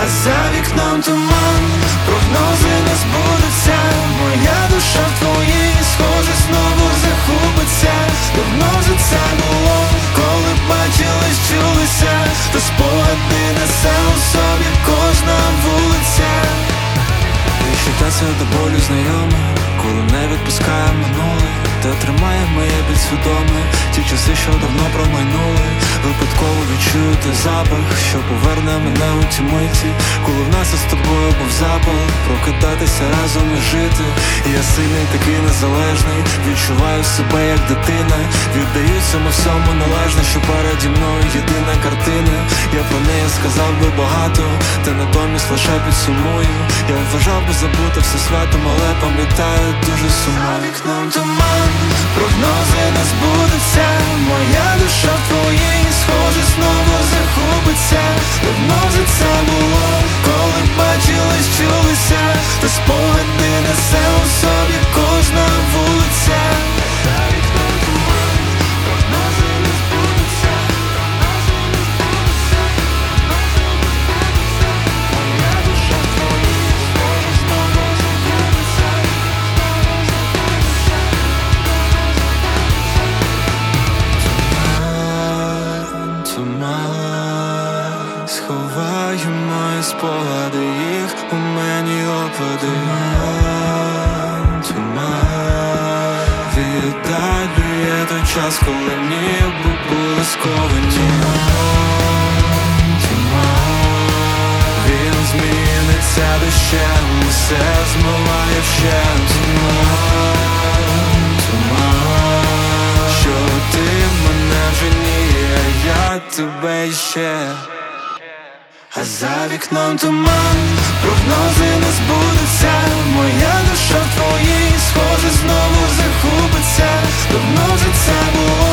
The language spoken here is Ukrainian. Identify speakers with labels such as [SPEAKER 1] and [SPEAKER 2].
[SPEAKER 1] за вікном туман, прогнози не збудуться. Моя душа в твоїй, схоже, знову захопиться. Давно вже це було, коли бачились, чулися, та спогади несе у собі кожна вулиця. Відчуття до болю знайоме, коли не відпускає минуле, та тримає моє підсвідоме ті часи, що давно промайнули. Випадково відчую той запах, що поверне мене у ті миті, коли в нас із тобою був запал прокидатися разом і жити. І я сильний, такий незалежний, відчуваю себе як дитина. Віддаю цьому всьому належне, що переді мною єдина картина. Я про неї сказав би багато, та натомість лише підсумую. Я вважав би забути все святом, але пам'ятаю, дуже сумую. За вікном туман, прогнози не збудуться. Моя душа в твоїй, схоже, знову захопиться. Давно вже це було, коли бачились, чулися, та спогади несе у собі кожна вулиця. За вікном туман, прогнози не збудуться. Моя душа в твоїй, схоже, знову захопиться. Туман, сховаю мої спогади, їх у мені опади. Туман, віддалює той час, коли ніби були сковані. Туман, він зміниться дощем, усе змиває вщент. Туман, що ти мене вже ні, а я тебе ще. А за вікном туман, прогнози не збудуться. Моя душа в твоїй, схоже, знову захопиться. Давно вже це було,